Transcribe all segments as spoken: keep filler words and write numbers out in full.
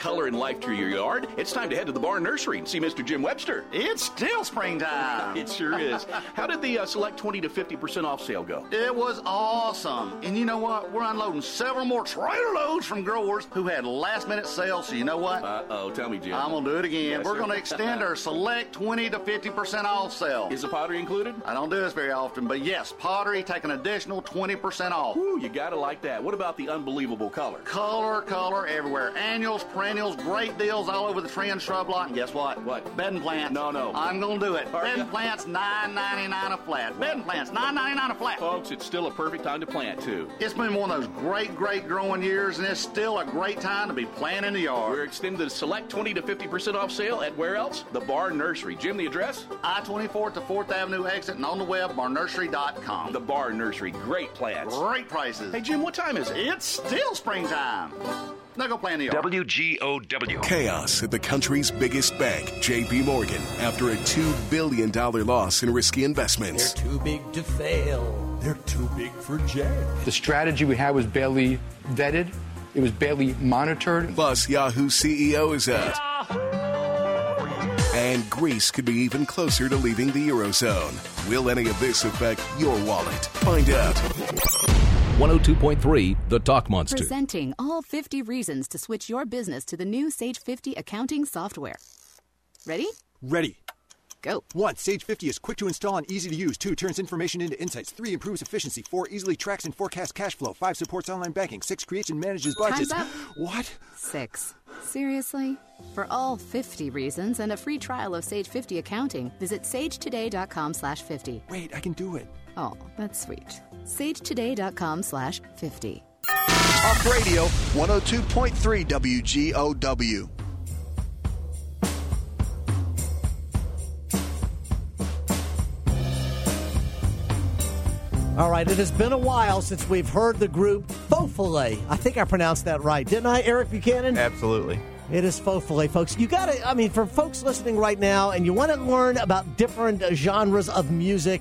color and life to your yard, it's time to head to the Barn Nursery and see Mister Jim Webster. It's still springtime. It sure is. How did the uh, select twenty to fifty percent off sale go? It was awesome. And you know what? We're unloading several more trailer loads from growers who had last-minute sales. So you know what? Uh-oh, tell me, Jim. I'm going to do it again. Yes, We're sir. going to extend our select twenty to fifty percent off sale. Is the pottery included? I don't do this very often, but yes, pottery take an additional twenty percent off. Ooh, you gotta like that. What about the unbelievable color? Color, color everywhere. Annuals, perennials, great deals all over the tree and shrub lot. And guess what? What? Bedding plants. No, no. I'm going to do it. Are Bedding ya? plants, nine ninety-nine a flat. Bedding plants, nine ninety-nine a flat. Folks, it's still a perfect time to plant, too. It's been one of those great, great growing years, and it's still a great time to be planting the yard. We're extending the select twenty to fifty percent off sale at where else? The Barn Nursery. Jim, the address? I twenty-four to fourth Avenue exit and on the web, barn nursery dot com. The Barn Nursery. Great plants. Great prices. Hey, Jim, what time is it? It's still springtime. Now go play in the yard. W G O W. Chaos at the country's biggest bank, J P Morgan, after a two billion dollars loss in risky investments. They're too big to fail. They're too big for jail. The strategy we had was barely vetted. It was barely monitored. Plus, Yahoo C E O is out. And Greece could be even closer to leaving the Eurozone. Will any of this affect your wallet? Find out. one oh two point three The Talk Monster. Presenting all fifty reasons to switch your business to the new Sage fifty accounting software. Ready? Ready. Go. One, Sage fifty is quick to install and easy to use. Two, turns information into insights. Three, improves efficiency. Four, easily tracks and forecasts cash flow. Five, supports online banking. Six, creates and manages budgets. Time's up. What? Six. Seriously? For all fifty reasons and a free trial of Sage fifty accounting, visit sagetoday.com slash 50. Wait, I can do it. Oh, that's sweet. sagetoday.com slash 50. Talk Radio, one oh two point three W G O W. All right, it has been a while since we've heard the group Faux Filet. I think I pronounced that right, didn't I, Eric Buchanan? Absolutely. It is Faux Filet, folks. You got to, I mean, for folks listening right now and you want to learn about different genres of music,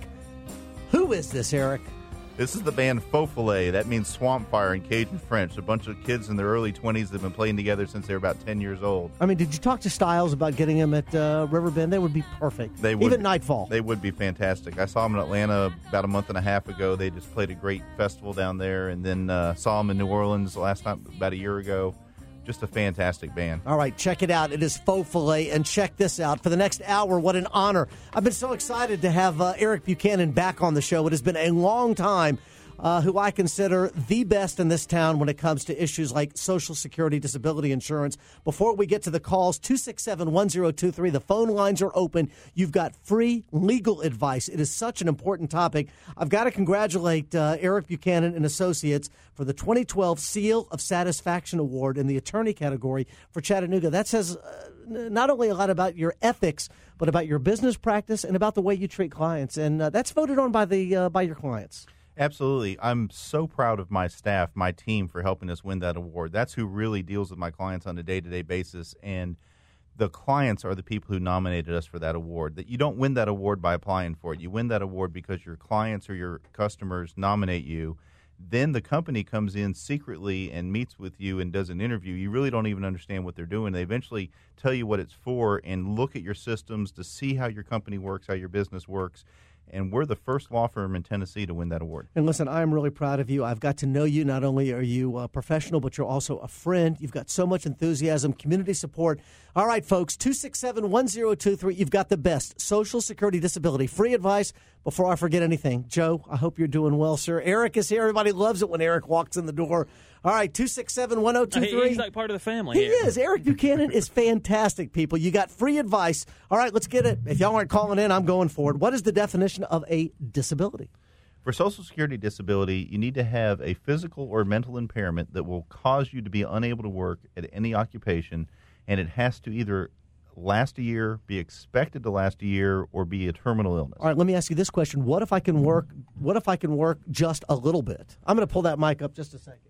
who is this, Eric? This is the band Faux Filet. That means swamp fire in Cajun French. A bunch of kids in their early twenties that have been playing together since they were about ten years old. I mean, did you talk to Styles about getting him at uh, Riverbend? They would be perfect. They would Even be, Nightfall. They would be fantastic. I saw them in Atlanta about a month and a half ago. They just played a great festival down there, and then uh, saw them in New Orleans last time, about a year ago. Just a fantastic band. All right, check it out. It is Faux Filet, and check this out. For the next hour, what an honor. I've been so excited to have uh, Eric Buchanan back on the show. It has been a long time. Uh, who I consider the best in this town when it comes to issues like Social Security disability insurance. Before we get to the calls, two six seven, one zero two three, the phone lines are open. You've got free legal advice. It is such an important topic. I've got to congratulate uh, Eric Buchanan and Associates for the twenty twelve Seal of Satisfaction Award in the attorney category for Chattanooga. That says uh, not only a lot about your ethics, but about your business practice and about the way you treat clients. And uh, that's voted on by the uh, by your clients. Absolutely. I'm so proud of my staff, my team, for helping us win that award. That's who really deals with my clients on a day-to-day basis, and the clients are the people who nominated us for that award. That you don't win that award by applying for it. You win that award because your clients or your customers nominate you. Then the company comes in secretly and meets with you and does an interview. You really don't even understand what they're doing. They eventually tell you what it's for and look at your systems to see how your company works, how your business works. And we're the first law firm in Tennessee to win that award. And listen, I am really proud of you. I've got to know you. Not only are you a professional, but you're also a friend. You've got so much enthusiasm, community support. All right, folks, two six seven, one zero two three. You've got the best Social Security disability. Free advice before I forget anything. Joe, I hope you're doing well, sir. Eric is here. Everybody loves it when Eric walks in the door. All right, two six seven, one zero two three. He's like part of the family He here. is. Eric Buchanan is fantastic, people. You got free advice. All right, let's get it. If y'all aren't calling in, I'm going for it. What is the definition of a disability? For Social Security disability, you need to have a physical or mental impairment that will cause you to be unable to work at any occupation, and it has to either last a year, be expected to last a year, or be a terminal illness. All right, let me ask you this question. What if I can work, what if I can work just a little bit? I'm going to pull that mic up just a second.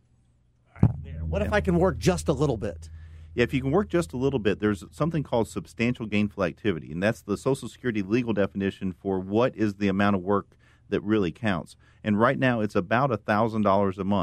All right, there. What if I can work just a little bit? Yeah, if you can work just a little bit, there's something called substantial gainful activity, and that's the Social Security legal definition for what is the amount of work that really counts. And right now, it's about one thousand dollars a month.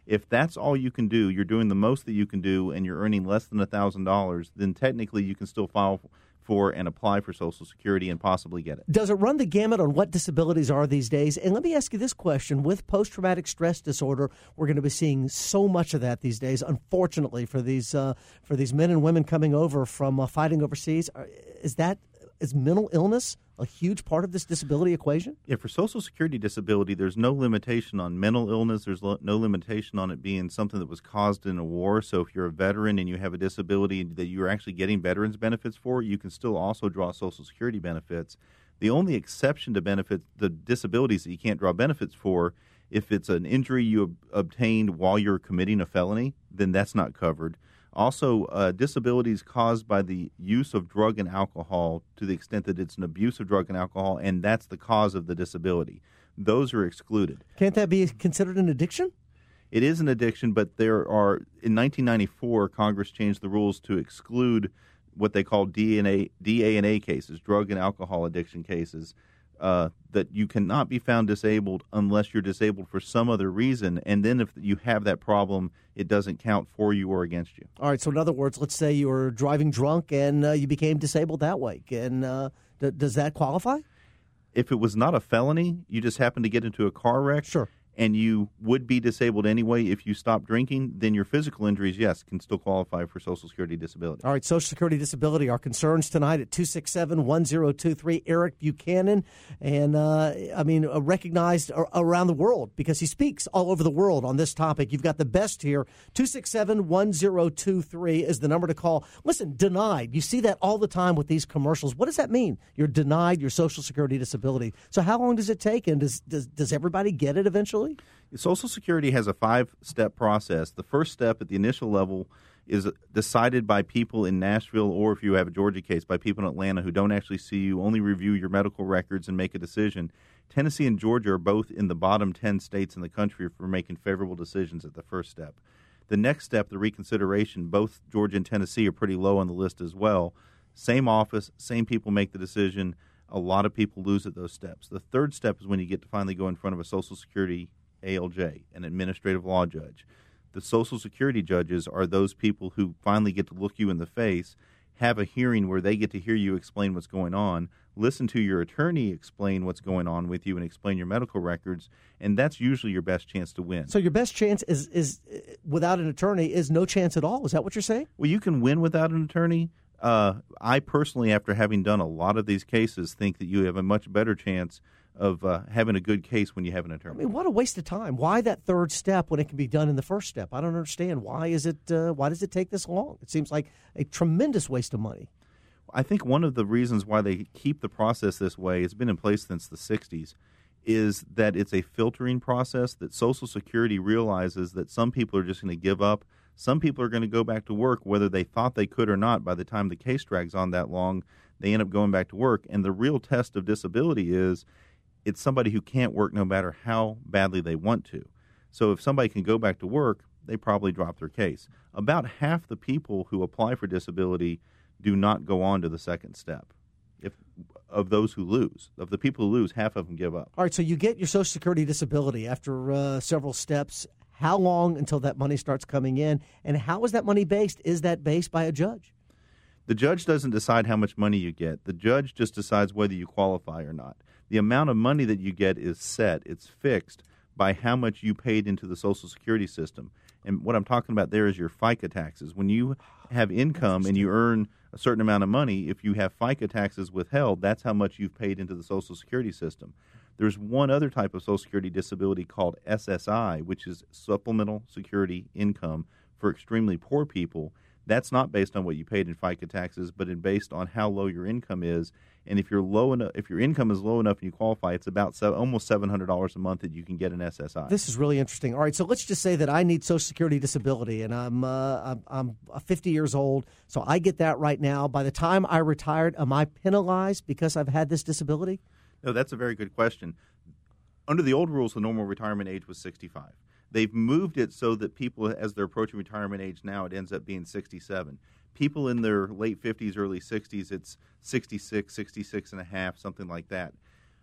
If that's all you can do, you're doing the most that you can do, and you're earning less than one thousand dollars, then technically you can still file for and apply for Social Security and possibly get it. Does it run the gamut on what disabilities are these days? And let me ask you this question. With post-traumatic stress disorder, we're going to be seeing so much of that these days, unfortunately, for these uh, for these men and women coming over from uh, fighting overseas. Is that is mental illness a huge part of this disability equation? Yeah, for Social Security disability, there's no limitation on mental illness. There's lo- no limitation on it being something that was caused in a war. So if you're a veteran and you have a disability that you're actually getting veterans benefits for, you can still also draw Social Security benefits. The only exception to benefits, the disabilities that you can't draw benefits for, if it's an injury you ob- obtained while you're committing a felony, then that's not covered. Also, uh, disabilities caused by the use of drug and alcohol, to the extent that it's an abuse of drug and alcohol, and that's the cause of the disability. Those are excluded. Can't that be considered an addiction? It is an addiction, but there are, in nineteen ninety-four, Congress changed the rules to exclude what they call D N A, D A and A cases, drug and alcohol addiction cases, uh, that you cannot be found disabled unless you're disabled for some other reason. And then if you have that problem, it doesn't count for you or against you. All right. So in other words, let's say you were driving drunk and uh, you became disabled that way. And uh, d- does that qualify? If it was not a felony, you just happened to get into a car wreck. Sure. And you would be disabled anyway if you stopped drinking, then your physical injuries, yes, can still qualify for Social Security disability. All right, Social Security disability. Our concerns tonight at two six seven, one zero two three. Eric Buchanan, and uh, I mean, uh, recognized around the world because he speaks all over the world on this topic. You've got the best here. two six seven, one zero two three is the number to call. Listen, denied. You see that all the time with these commercials. What does that mean? You're denied your Social Security disability. So how long does it take, and does does, does everybody get it eventually? Social Security has a five-step process. The first step at the initial level is decided by people in Nashville, or if you have a Georgia case, by people in Atlanta who don't actually see you, only review your medical records and make a decision. Tennessee and Georgia are both in the bottom ten states in the country for making favorable decisions at the first step. The next step, the reconsideration, both Georgia and Tennessee are pretty low on the list as well. Same office, same people make the decision. A lot of people lose at those steps. The third step is when you get to finally go in front of a Social Security A L J, an administrative law judge. The Social Security judges are those people who finally get to look you in the face, have a hearing where they get to hear you explain what's going on, listen to your attorney explain what's going on with you and explain your medical records, and that's usually your best chance to win. So your best chance is, is without an attorney is no chance at all? Is that what you're saying? Well, you can win without an attorney. Uh, I personally, after having done a lot of these cases, think that you have a much better chance of uh, having a good case when you have an attorney. I mean, what a waste of time. Why that third step when it can be done in the first step? I don't understand. Why is it? Uh, why does it take this long? It seems like a tremendous waste of money. I think one of the reasons why they keep the process this way, it's been in place since the sixties, is that it's a filtering process, that Social Security realizes that some people are just going to give up. Some people are going to go back to work whether they thought they could or not. By the time the case drags on that long, they end up going back to work. And the real test of disability is it's somebody who can't work no matter how badly they want to. So if somebody can go back to work, they probably drop their case. About half the people who apply for disability do not go on to the second step. If of those who lose, of the people who lose, half of them give up. All right, so you get your Social Security disability after uh, several steps. How long until that money starts coming in? And how is that money based? Is that based by a judge? The judge doesn't decide how much money you get. The judge just decides whether you qualify or not. The amount of money that you get is set. It's fixed by how much you paid into the Social Security system. And what I'm talking about there is your FICA taxes. When you have income and you earn a certain amount of money, if you have FICA taxes withheld, that's how much you've paid into the Social Security system. There's one other type of Social Security disability called S S I, which is Supplemental Security Income for extremely poor people. That's not based on what you paid in FICA taxes, but it's based on how low your income is. And if you're low enough, if your income is low enough and you qualify, it's about seven, almost seven hundred dollars a month that you can get an S S I. This is really interesting. All right, so let's just say that I need Social Security disability, and I'm uh, I'm, I'm fifty years old, so I get that right now. By the time I retired, am I penalized because I've had this disability? No, that's a very good question. Under the old rules, the normal retirement age was sixty-five. They've moved it so that people, as they're approaching retirement age now, it ends up being sixty-seven. People in their late fifties, early sixties, it's sixty-six, sixty-six and a half, something like that.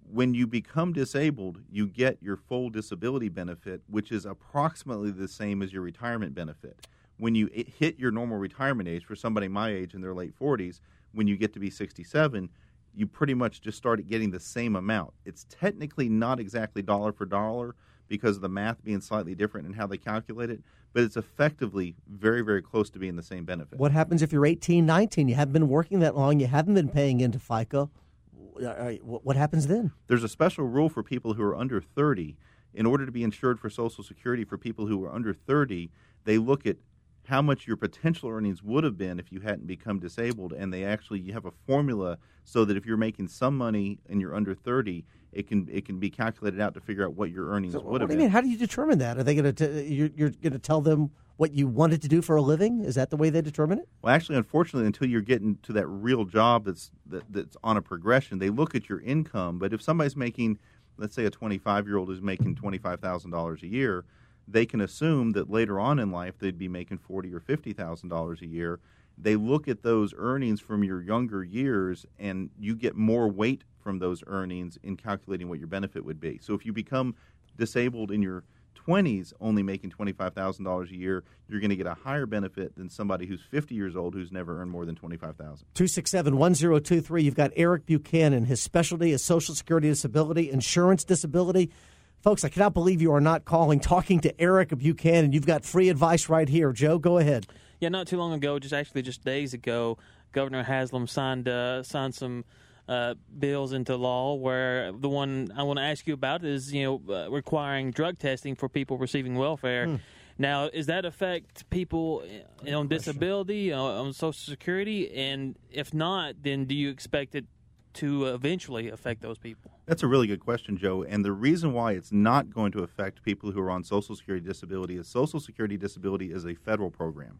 when you become disabled, you get your full disability benefit, which is approximately the same as your retirement benefit. When you hit your normal retirement age, for somebody my age in their late forties, when you get to be sixty-seven, you pretty much just started getting the same amount. It's technically not exactly dollar for dollar because of the math being slightly different in how they calculate it, but it's effectively very, very close to being the same benefit. What happens if you're eighteen, nineteen, you haven't been working that long, you haven't been paying into FICA? What happens then? There's a special rule for people who are under thirty. In order to be insured for Social Security for people who are under thirty, they look at how much your potential earnings would have been if you hadn't become disabled, and they actually you have a formula so that if you're making some money and you're under thirty, it can it can be calculated out to figure out what your earnings So would what have do you been. mean? How do you determine that? Are they going to you're, you're going to tell them what you wanted to do for a living? Is that the way they determine it? Well, actually, unfortunately, until you're getting to that real job that's that, that's on a progression, they look at your income. But if somebody's making, let's say a twenty-five-year-old is making twenty-five thousand dollars a year, they can assume that later on in life they'd be making forty thousand dollars or fifty thousand dollars a year. They look at those earnings from your younger years, and you get more weight from those earnings in calculating what your benefit would be. So if you become disabled in your twenties only making twenty-five thousand dollars a year, you're going to get a higher benefit than somebody who's fifty years old who's never earned more than twenty-five thousand dollars. two six seven, one zero two three. You've got Eric Buchanan. His specialty is Social Security disability, insurance disability. Folks, I cannot believe you are not calling, talking to Eric Buchanan. You've got free advice right here. Joe, go ahead. Yeah, not too long ago, just actually just days ago, Governor Haslam signed uh, signed some uh, bills into law where the one I want to ask you about is, you know, uh, requiring drug testing for people receiving welfare. Hmm. Now, does that affect people on disability, uh, on Social Security? And if not, then do you expect it to eventually affect those people? That's a really good question, Joe. And the reason why it's not going to affect people who are on Social Security disability is Social Security disability is a federal program.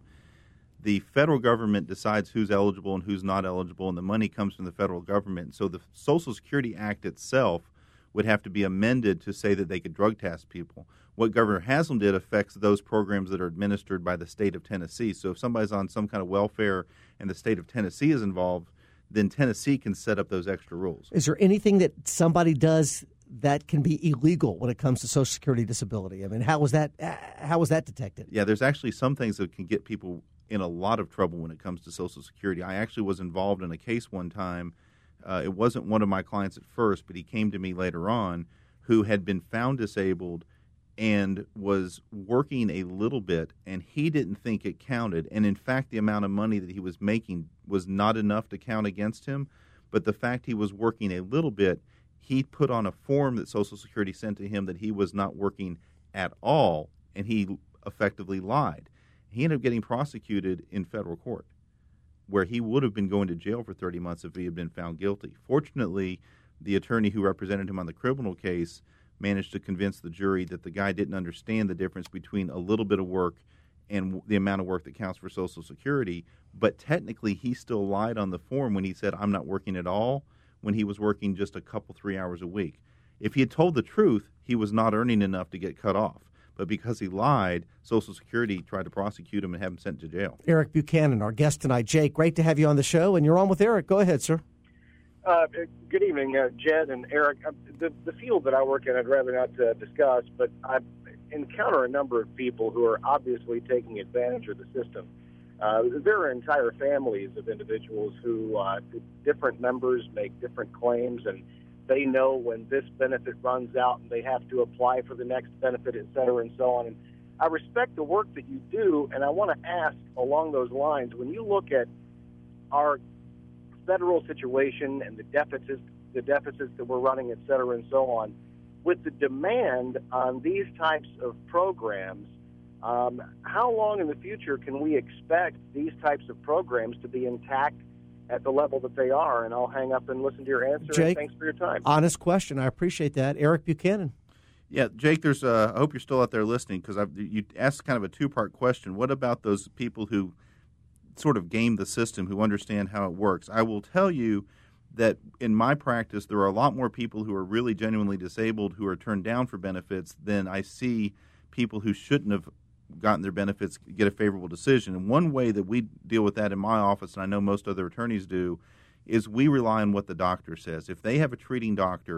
The federal government decides who's eligible and who's not eligible, and the money comes from the federal government. So the Social Security Act itself would have to be amended to say that they could drug test people. What Governor Haslam did affects those programs that are administered by the state of Tennessee. So if somebody's on some kind of welfare and the state of Tennessee is involved, then Tennessee can set up those extra rules. Is there anything that somebody does that can be illegal when it comes to Social Security disability? I mean, how was that? How was that detected? Yeah, there's actually some things that can get people in a lot of trouble when it comes to Social Security. I actually was involved in a case one time. Uh, it wasn't one of my clients at first, but he came to me later on who had been found disabled and was working a little bit, and he didn't think it counted. And in fact, the amount of money that he was making was not enough to count against him. But the fact he was working a little bit, he put on a form that Social Security sent to him that he was not working at all, and he effectively lied. He ended up getting prosecuted in federal court, where he would have been going to jail for thirty months if he had been found guilty. Fortunately, the attorney who represented him on the criminal case managed to convince the jury that the guy didn't understand the difference between a little bit of work and the amount of work that counts for Social Security. But technically, he still lied on the form when he said, I'm not working at all, when he was working just a couple, three hours a week. If he had told the truth, he was not earning enough to get cut off. But because he lied, Social Security tried to prosecute him and have him sent to jail. Eric Buchanan, our guest tonight. Jake, great to have you on the show, and you're on with Eric. Go ahead, sir. Uh, good evening, uh, Jed and Eric. Uh, the, the field that I work in, I'd rather not uh, discuss, but I encounter a number of people who are obviously taking advantage of the system. Uh, there are entire families of individuals who, uh, different members make different claims, and they know when this benefit runs out and they have to apply for the next benefit, et cetera, and so on. And I respect the work that you do, and I want to ask along those lines, when you look at our federal situation and the deficits, the deficits that we're running, et cetera, and so on, with the demand on these types of programs, um, how long in the future can we expect these types of programs to be intact at the level that they are? And I'll hang up and listen to your answer. Jake, and thanks for your time. Honest question. I appreciate that. Eric Buchanan. Yeah, Jake, there's. Uh, I hope you're still out there listening, because you asked kind of a two-part question. What about those people who sort of game the system, who understand how it works? I will tell you that in my practice, there are a lot more people who are really genuinely disabled who are turned down for benefits than I see people who shouldn't have gotten their benefits get a favorable decision. And one way that we deal with that in my office, and I know most other attorneys do, is we rely on what the doctor says. If they have a treating doctor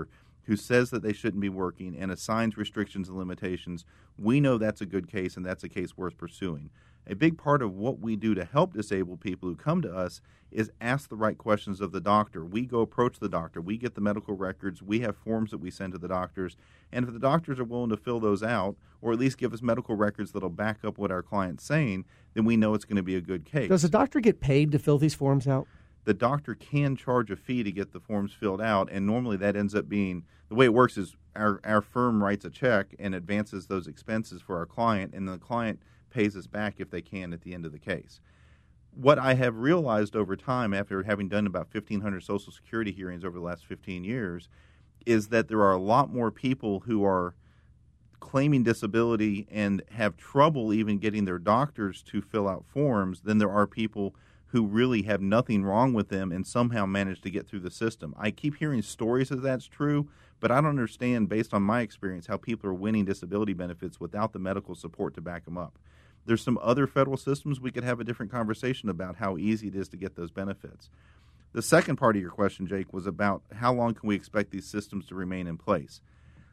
who says that they shouldn't be working and assigns restrictions and limitations, we know that's a good case and that's a case worth pursuing. A big part of what we do to help disabled people who come to us is ask the right questions of the doctor. We go approach the doctor. We get the medical records. We have forms that we send to the doctors. And if the doctors are willing to fill those out or at least give us medical records that will back up what our client's saying, then we know it's going to be a good case. Does the doctor get paid to fill these forms out? The doctor can charge a fee to get the forms filled out, and normally that ends up being – the way it works is our, our firm writes a check and advances those expenses for our client, and the client pays us back if they can at the end of the case. What I have realized over time, after having done about fifteen hundred Social Security hearings over the last fifteen years, is that there are a lot more people who are claiming disability and have trouble even getting their doctors to fill out forms than there are people who really have nothing wrong with them and somehow manage to get through the system. I keep hearing stories that that's true, but I don't understand, based on my experience, how people are winning disability benefits without the medical support to back them up. There's some other federal systems we could have a different conversation about how easy it is to get those benefits. The second part of your question, Jake, was about how long can we expect these systems to remain in place.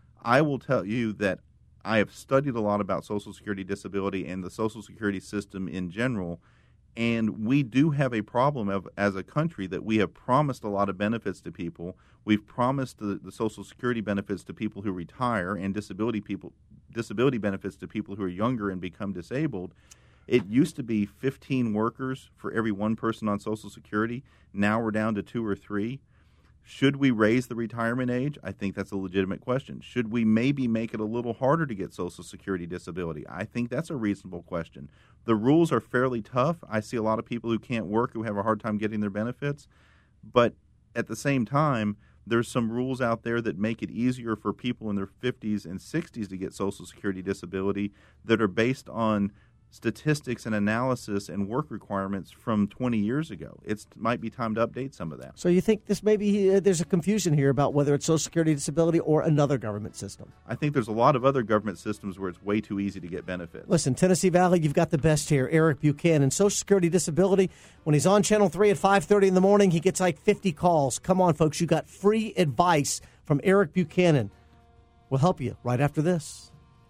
I will tell you that I have studied a lot about Social Security disability and the Social Security system in general, and we do have a problem of, as a country, that we have promised a lot of benefits to people. We've promised the, the Social Security benefits to people who retire and disability people, disability benefits to people who are younger and become disabled. It used to be fifteen workers for every one person on Social Security. Now we're down to two or three. Should we raise the retirement age? I think that's a legitimate question. Should we maybe make it a little harder to get Social Security disability? I think that's a reasonable question. The rules are fairly tough. I see a lot of people who can't work who have a hard time getting their benefits. But at the same time, there's some rules out there that make it easier for people in their fifties and sixties to get Social Security disability that are based on statistics and analysis and work requirements from twenty years ago. It might be time to update some of that. So you think this maybe uh, there's a confusion here about whether it's Social Security disability or another government system? I think there's a lot of other government systems where it's way too easy to get benefits. Listen, Tennessee Valley, you've got the best here. Eric Buchanan, Social Security disability. When he's on Channel three at five thirty in the morning, he gets like fifty calls. Come on, folks, you got free advice from Eric Buchanan. We'll help you right after this.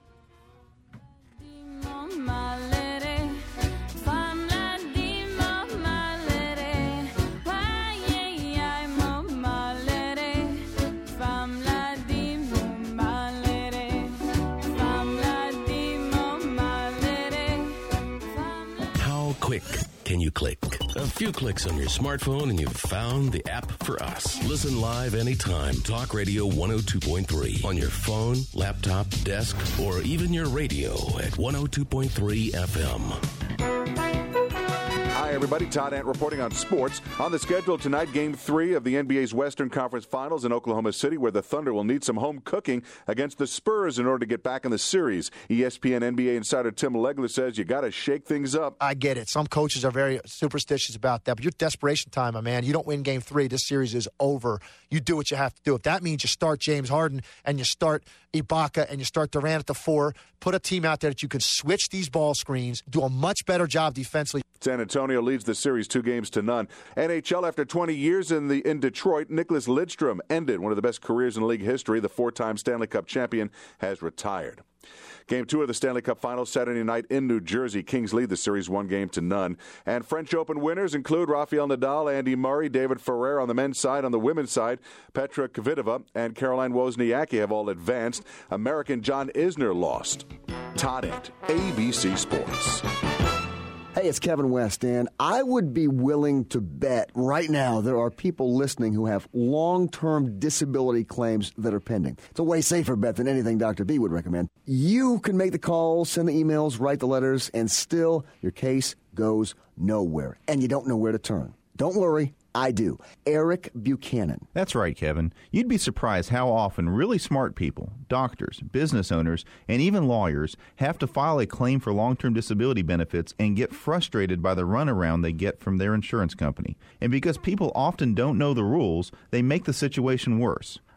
Quick can you click? A few clicks on your smartphone and you've found the app for us. Listen live anytime. Talk Radio one oh two point three on your phone, laptop, desk, or even your radio at one oh two point three F M. Hi, everybody. Todd Ant reporting on sports. On the schedule tonight, Game three of the N B A's Western Conference Finals in Oklahoma City, where the Thunder will need some home cooking against the Spurs in order to get back in the series. E S P N N B A insider Tim Legler says you got to shake things up. I get it. Some coaches are very superstitious about that, but you're desperation time, my man. You don't win Game three. This series is over. You do what you have to do. If that means you start James Harden and you start Ibaka and you start Durant at the four, put a team out there that you can switch these ball screens, do a much better job defensively. San Antonio leads the series two games to none. N H L, after twenty years in the in Detroit, Nicholas Lidstrom ended one of the best careers in league history. The four-time Stanley Cup champion has retired. Game two of the Stanley Cup Finals Saturday night in New Jersey. Kings lead the series one game to none. And French Open winners include Rafael Nadal, Andy Murray, David Ferrer on the men's side. On the women's side, Petra Kvitova and Caroline Wozniacki have all advanced. American John Isner lost. Todd Ant, A B C Sports. Hey, it's Kevin West, and I would be willing to bet right now there are people listening who have long-term disability claims that are pending. It's a way safer bet than anything Doctor B would recommend. You can make the calls, send the emails, write the letters, and still your case goes nowhere, and you don't know where to turn. Don't worry. I do. Eric Buchanan. That's right, Kevin. You'd be surprised how often really smart people, doctors, business owners, and even lawyers have to file a claim for long-term disability benefits and get frustrated by the runaround they get from their insurance company. And because people often don't know the rules, they make the situation worse.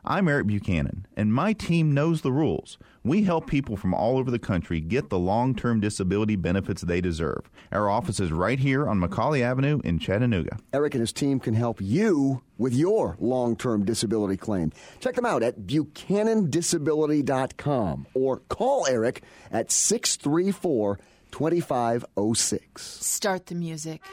I'm Eric Buchanan, and my team knows the rules. We help people from all over the country get the long-term disability benefits they deserve. Our office is right here on Macaulay Avenue in Chattanooga. Eric and his team can help you with your long-term disability claim. Check them out at buchanan disability dot com or call Eric at six three four, two five zero six. Start the music.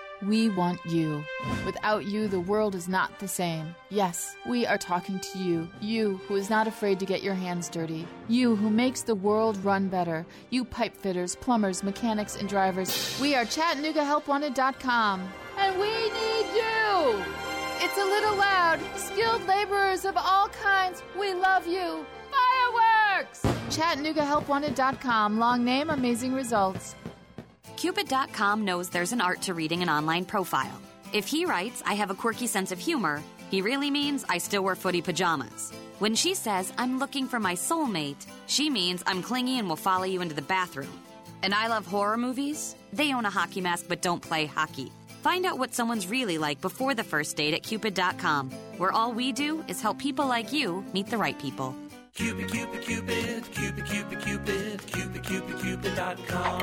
We want you. Without you, the world is not the same. Yes, we are talking to you. You who is not afraid to get your hands dirty. You who makes the world run better. You pipe fitters, plumbers, mechanics, and drivers. We are Chattanooga Help Wanted dot com. And we need you! It's a little loud. Skilled laborers of all kinds, we love you. Fireworks! Chattanooga Help Wanted dot com. Long name, amazing results. Cupid dot com knows there's an art to reading an online profile. If he writes, I have a quirky sense of humor, he really means I still wear footy pajamas. When she says, I'm looking for my soulmate, she means I'm clingy and will follow you into the bathroom. And I love horror movies? They own a hockey mask but don't play hockey. Find out what someone's really like before the first date at Cupid dot com, where all we do is help people like you meet the right people. Cupid, Cupid, Cupid, Cupid, Cupid, Cupid, Cupid, Cupid, Cupid dot com.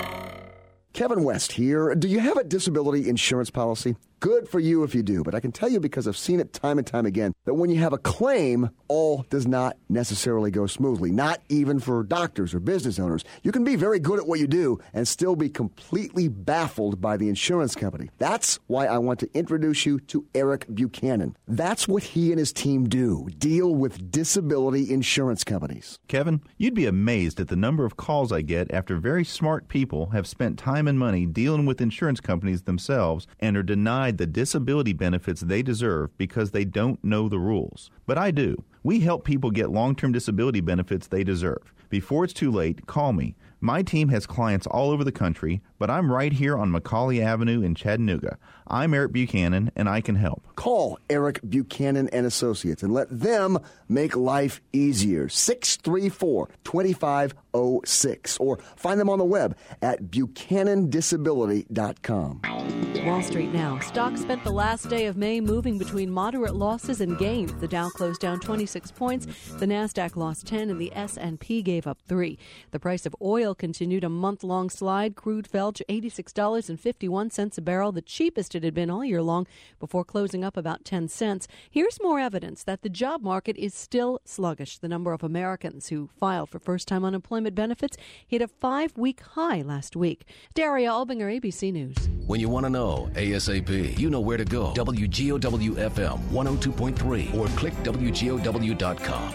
Kevin West here. Do you have a disability insurance policy? Good for you if you do, but I can tell you because I've seen it time and time again that when you have a claim, all does not necessarily go smoothly, not even for doctors or business owners. You can be very good at what you do and still be completely baffled by the insurance company. That's why I want to introduce you to Eric Buchanan. That's what he and his team do, deal with disability insurance companies. Kevin, you'd be amazed at the number of calls I get after very smart people have spent time and money dealing with insurance companies themselves and are denied the disability benefits they deserve because they don't know the rules. But I do. We help people get long-term disability benefits they deserve. Before it's too late, call me. My team has clients all over the country, but I'm right here on Macaulay Avenue in Chattanooga. I'm Eric Buchanan, and I can help. Call Eric Buchanan and Associates and let them make life easier. six three four, two five zero six or find them on the web at buchanan disability dot com. Wall Street now. Stocks spent the last day of May moving between moderate losses and gains. The Dow closed down twenty-six points, the Nasdaq lost ten, and the S and P gave up three. The price of oil continued a month-long slide. Crude fell to eighty-six dollars and fifty-one cents a barrel, the cheapest it had been all year long, before closing up about ten cents. Here's more evidence that the job market is still sluggish. The number of Americans who filed for first-time unemployment benefits hit a five-week high last week. Daria Albinger, A B C News. When you want to know ASAP, you know where to go. W G O W F M one oh two point three or click W G O W dot com.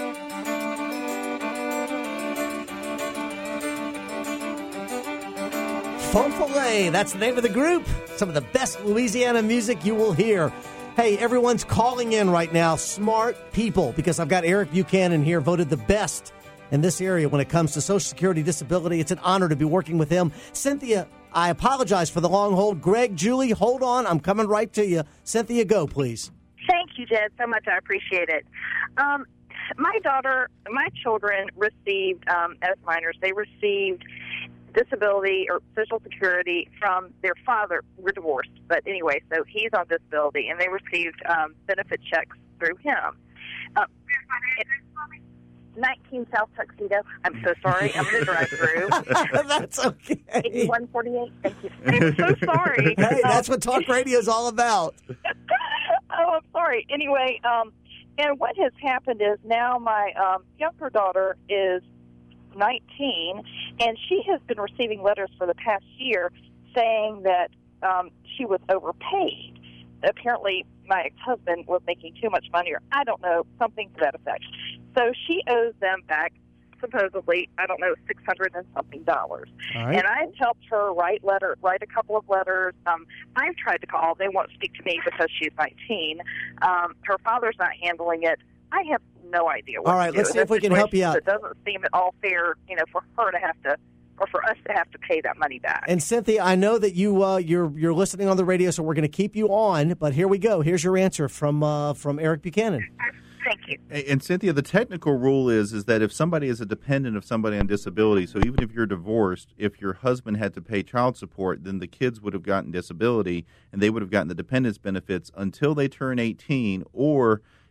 Fun Filet, that's the name of the group. Some of the best Louisiana music you will hear. Hey, everyone's calling in right now, smart people, because I've got Eric Buchanan here, voted the best in this area when it comes to Social Security disability. It's an honor to be working with him. Cynthia, I apologize for the long hold. Greg, Julie, hold on. I'm coming right to you. Cynthia, go, please. Thank you, Jed, so much. I appreciate it. Um, my daughter, my children received, um, as minors, they received disability or Social Security from their father. We're divorced, but anyway, so he's on disability, and they received um, benefit checks through him. Uh, nineteen South Tuxedo. I'm so sorry. I'm going to drive through. That's okay. eighty-one forty-eight. Thank you. I'm so sorry. Hey, that's what talk radio is all about. Oh, I'm sorry. Anyway, um, and what has happened is now my um, younger daughter is nineteen, and she has been receiving letters for the past year saying that um, she was overpaid. Apparently, my ex-husband was making too much money, or I don't know, something to that effect. So she owes them back, supposedly, I don't know, six hundred and something dollars. All right. And I've helped her write letter, write a couple of letters. Um, I've tried to call. They won't speak to me because she's nineteen. Um, her father's not handling it. I have no idea what All right, to do. let's see if we can help you out. It doesn't seem at all fair, you know, for her to have to, or for us to have to pay that money back. And Cynthia, I know that you uh, you're you're listening on the radio, so we're going to keep you on. But here we go. Here's your answer from uh, from Eric Buchanan. Thank you. And Cynthia, the technical rule is is that if somebody is a dependent of somebody on disability, so even if you're divorced, if your husband had to pay child support, then the kids would have gotten disability and they would have gotten the dependence benefits until they turn eighteen, or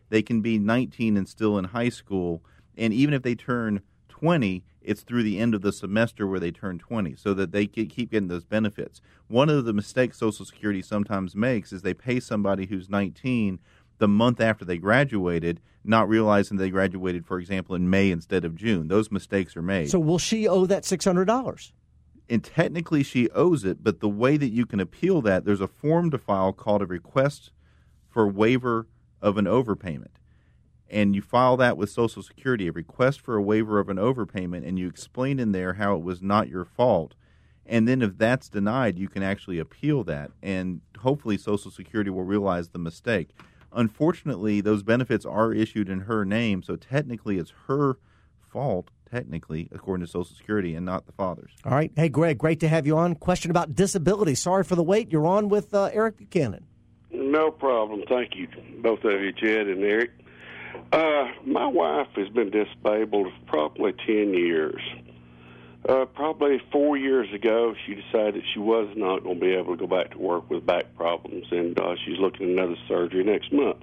They can be nineteen and still in high school, and even if they turn twenty, it's through the end of the semester where they turn twenty, so that they keep getting those benefits. One of the mistakes Social Security sometimes makes is they pay somebody who's nineteen the month after they graduated, not realizing they graduated, for example, in May instead of June. Those mistakes are made. So will she owe that six hundred dollars? And technically she owes it, but the way that you can appeal that, there's a form to file called a request for waiver of an overpayment. And you file that with Social Security, a request for a waiver of an overpayment, and you explain in there how it was not your fault. And then if that's denied, you can actually appeal that, and hopefully Social Security will realize the mistake. Unfortunately, those benefits are issued in her name, so technically it's her fault, technically, according to Social Security, and not the father's. All right. Hey, Greg, great to have you on. Question about disability. Sorry for the wait. You're on with uh, Eric Buchanan. No problem. Thank you, both of you, Jed and Eric. Uh, my wife has been disabled for probably ten years. Uh, probably four years ago, she decided she was not going to be able to go back to work with back problems, and uh, she's looking at another surgery next month.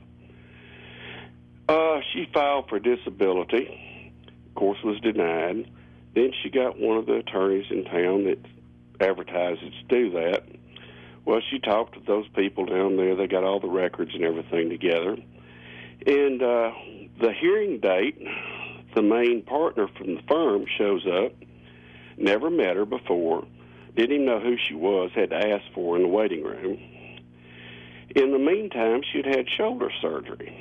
Uh, she filed for disability. Of course, was denied. Then she got one of the attorneys in town that advertises to do that. Well, she talked to those people down there. They got all the records and everything together. And uh, the hearing date, the main partner from the firm shows up, never met her before, didn't even know who she was, had to ask for her in the waiting room. In the meantime, she'd had shoulder surgery.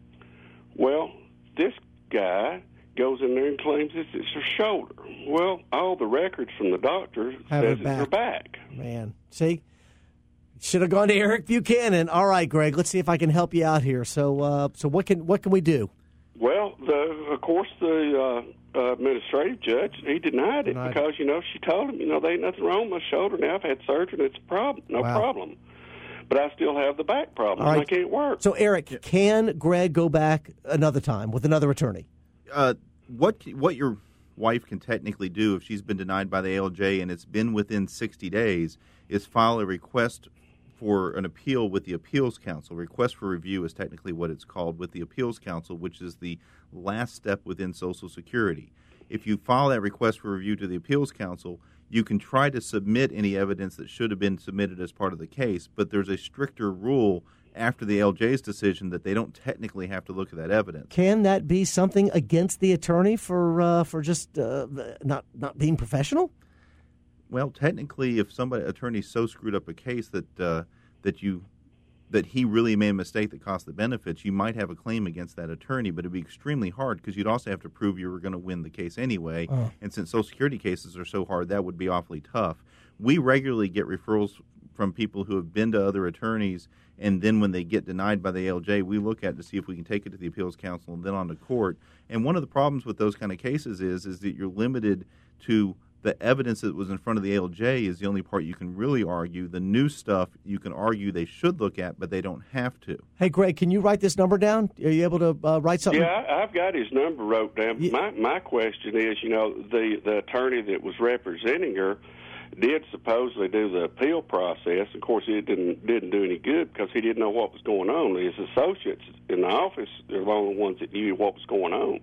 Well, this guy goes in there and claims it's, it's her shoulder. Well, all the records from the doctor Have says her it's back. her back. Man, see? Should have gone to Eric Buchanan. All right, Greg, let's see if I can help you out here. So uh, so what can what can we do? Well, the, of course, the uh, uh, administrative judge, he denied it Denied because, you know, she told him, you know, there ain't nothing wrong with my shoulder now. I've had surgery, and it's a problem, no Wow. problem. But I still have the back problem, All and right. I can't work. So, Eric, can Greg go back another time with another attorney? Uh, what what your wife can technically do if she's been denied by the A L J and it's been within sixty days is file a request for an appeal with the Appeals Council. Request for review is technically what it's called with the Appeals Council, which is the last step within Social Security. If you file that request for review to the Appeals Council, you can try to submit any evidence that should have been submitted as part of the case, but there's a stricter rule after the A L J's decision that they don't technically have to look at that evidence. Can that be something against the attorney for uh, for just uh, not not being professional? Well, technically, if somebody attorney so screwed up a case that uh, that you that he really made a mistake that cost the benefits, you might have a claim against that attorney, but it'd be extremely hard because you'd also have to prove you were going to win the case anyway. Oh. And since Social Security cases are so hard, that would be awfully tough. We regularly get referrals from people who have been to other attorneys, and then when they get denied by the A L J, we look at it to see if we can take it to the Appeals Council and then on to court. And one of the problems with those kind of cases is is that you're limited to the evidence that was in front of the A L J is the only part you can really argue. The new stuff you can argue they should look at, but they don't have to. Hey, Greg, can you write this number down? Are you able to uh, write something? Yeah, I- I've got his number wrote down. Yeah. My my question is, you know, the, the attorney that was representing her did supposedly do the appeal process. Of course, it didn't didn't do any good because he didn't know what was going on. His associates in the office are the only ones that knew what was going on.